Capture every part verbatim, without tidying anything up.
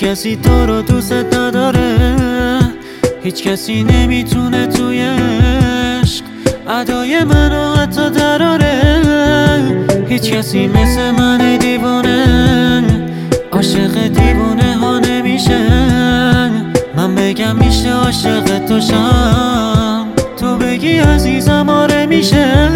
کسی تو رو دوست نداره، هیچ کسی نمیتونه توی عشق ادای منو حتی دراره. هیچ کسی مثل من دیوانه عاشق دیوانه ها نمیشه. من بگم میشه عاشق تو شم، تو بگی عزیزم آره میشه.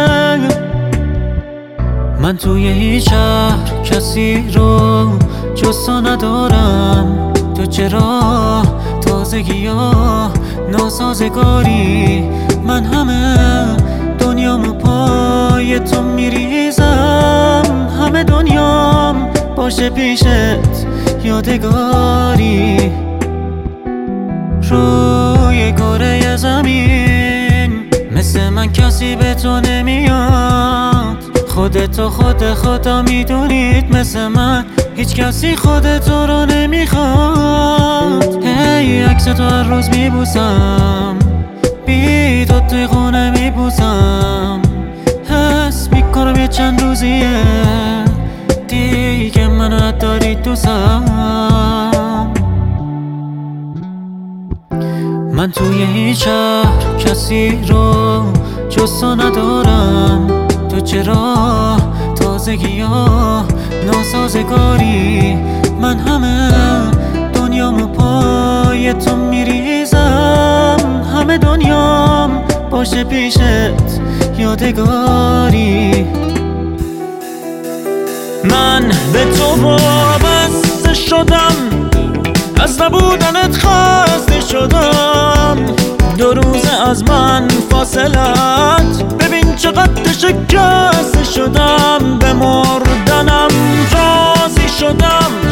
من توی هیچ شهر کسی رو جز تو ندارم. تو چرا تازگی ها ناسازگاری؟ من همه دنیامو پای تو میریزم، همه دنیام باشه پیشت یادگاری. روی کره زمین مثل من کسی به تو نمیاد. خودتو خود خدا میدونید مثل من هیچ کسی خودتو رو نمیخواد. هی عکس تو هر روز میبوسم، بی تو توی خونه میبوسم. حس میکنم یه چند روزیه دیگه منو نداری دوستم. من توی هیچ شهر کسی رو جز تو ندارم. تو چرا تازگی ها ناسازگاری؟ من همه دنیامو پای تو میریزم، همه دنیام باشه پیشت یادگاری. من به تو وابسته شدم، از نبودنت خسته شدم. دو روز از من فاصلت ببین چقدر شکسته شدم. به مردنم راضی شدم،